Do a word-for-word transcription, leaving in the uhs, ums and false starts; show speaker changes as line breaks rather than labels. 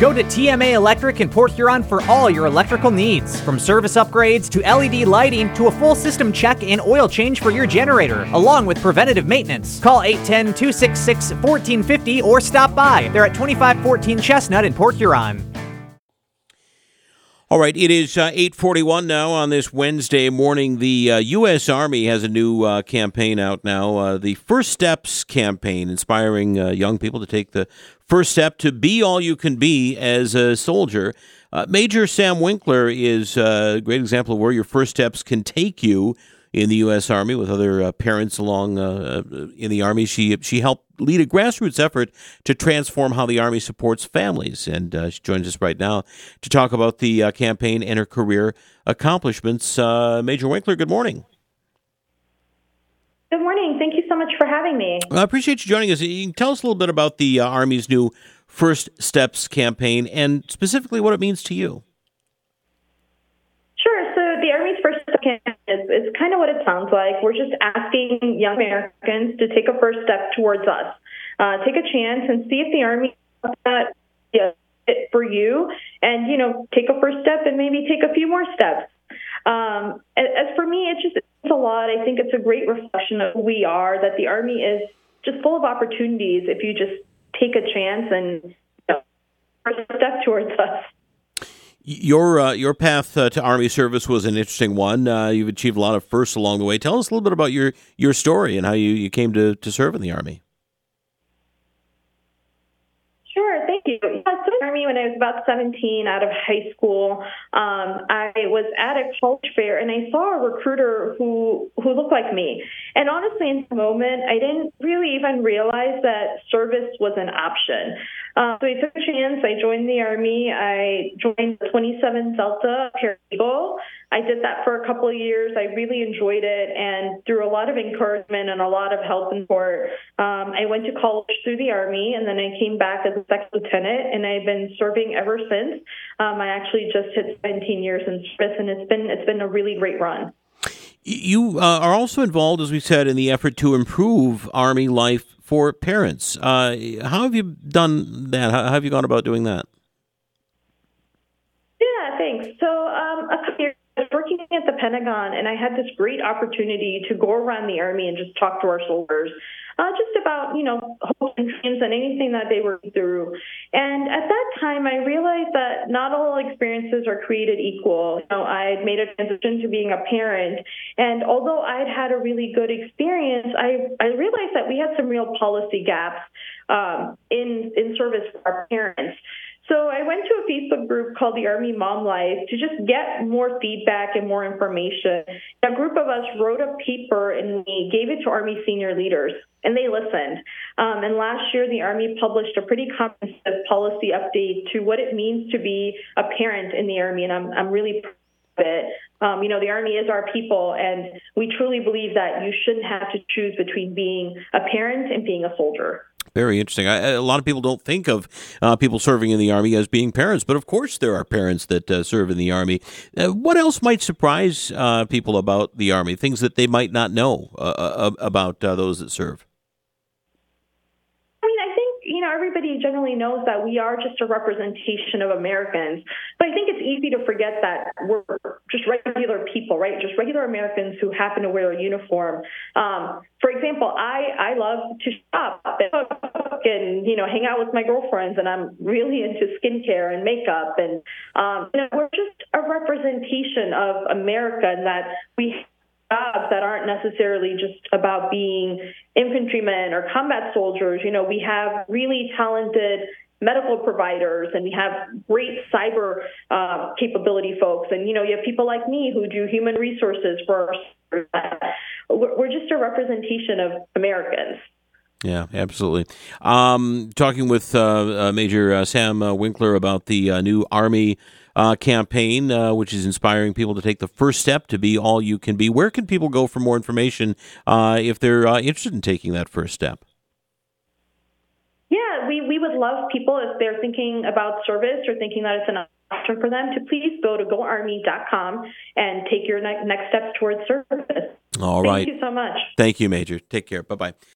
Go to T M A Electric in Port Huron for all your electrical needs. From service upgrades to L E D lighting to a full system check and oil change for your generator, along with preventative maintenance. Call eight one zero, two six six, one four five zero or stop by. They're at twenty-five fourteen Chestnut in Port Huron.
All right, it is uh, eight forty-one now on this Wednesday morning. The uh, U S. Army has a new uh, campaign out now, uh, the First Steps campaign, inspiring uh, young people to take the first step to be all you can be as a soldier. Uh, Major Sam Winkler is uh, a great example of where your first steps can take you in the U S. Army with other uh, parents along uh, in the Army. She she helped lead a grassroots effort to transform how the Army supports families. And uh, she joins us right now to talk about the uh, campaign and her career accomplishments. Uh, Major Winkler, good morning.
Good morning. Thank you so much for having me.
Well, I appreciate you joining us. You can tell us a little bit about the uh, Army's new First Steps campaign and specifically what it means to you.
Sure. So the Army's First Step campaign is, is kind of what it sounds like. We're just asking young Americans to take a first step towards us. Uh, take a chance and see if the Army is that yeah, fit for you, and, you know, take a first step and maybe take a few more steps. Um, as for me, it's just it's a lot. I think it's a great reflection of who we are, that the Army is just full of opportunities if you just take a chance and, you know, first step towards us.
Your uh, your path uh, to Army service was an interesting one. Uh, you've achieved a lot of firsts along the way. Tell us a little bit about your, your story and how you, you came to, to serve in the Army.
Sure, thank you. Yeah, I started in the Army when I was about seventeen, out of high school. Um, I was at a college fair, and I saw a recruiter who, who looked like me. And honestly, in the moment, I didn't really even realize that service was an option. Uh, so I took a chance. I joined the Army. I joined the twenty-seven Delta Paralegal. I did that for a couple of years. I really enjoyed it, and through a lot of encouragement and a lot of help and support, um, I went to college through the Army, and then I came back as a second lieutenant, and I've been serving ever since. Um, I actually just hit seventeen years in service, and it's been it's been a really great run.
You uh, are also involved, as we said, in the effort to improve Army life for parents. Uh, how have you done that? How have you gone about doing that?
Yeah, thanks. So um, a couple years I was working at the Pentagon, and I had this great opportunity to go around the Army and just talk to our soldiers, uh, just about, you know, hopes and dreams and anything that they were through. And at that time, I realized that not all experiences are created equal. You know, I had made a transition to being a parent, and although I'd had a really good experience, I, I realized that we had some real policy gaps um, in, in service for our parents. So I went to a Facebook group called the Army Mom Life to just get more feedback and more information. A group of us wrote a paper and we gave it to Army senior leaders, and they listened. Um, and last year, the Army published a pretty comprehensive policy update to what it means to be a parent in the Army, and I'm, I'm really proud of it. Um, you know, the Army is our people, and we truly believe that you shouldn't have to choose between being a parent and being a soldier.
Very interesting. I, a lot of people don't think of uh, people serving in the Army as being parents, but of course there are parents that uh, serve in the Army. Uh, what else might surprise uh, people about the Army, things that they might not know uh, uh, about uh, those that serve?
I mean, I think, you know, everybody generally knows that we are just a representation of Americans, but I think it's easy to forget that we're just regular people, right? Just regular Americans who happen to wear a uniform. Um, for example, I, I love to shop and, you know, hang out with my girlfriends, and I'm really into skincare and makeup. And, um, you know, we're just a representation of America, and that we jobs that aren't necessarily just about being infantrymen or combat soldiers. You know, we have really talented medical providers, and we have great cyber uh, capability folks. And, you know, you have people like me who do human resources for our, we're just a representation of Americans.
Yeah, absolutely. Um, talking with uh, uh, Major uh, Sam uh, Winkler about the uh, new Army uh, campaign, uh, which is inspiring people to take the first step to be all you can be. Where can people go for more information uh, if they're uh, interested in taking that first step?
Yeah, we, we would love people, if they're thinking about service or thinking that it's an option for them, to please go to go army dot com and take your ne- next steps towards service.
All right.
Thank you so much.
Thank you, Major. Take care. Bye-bye.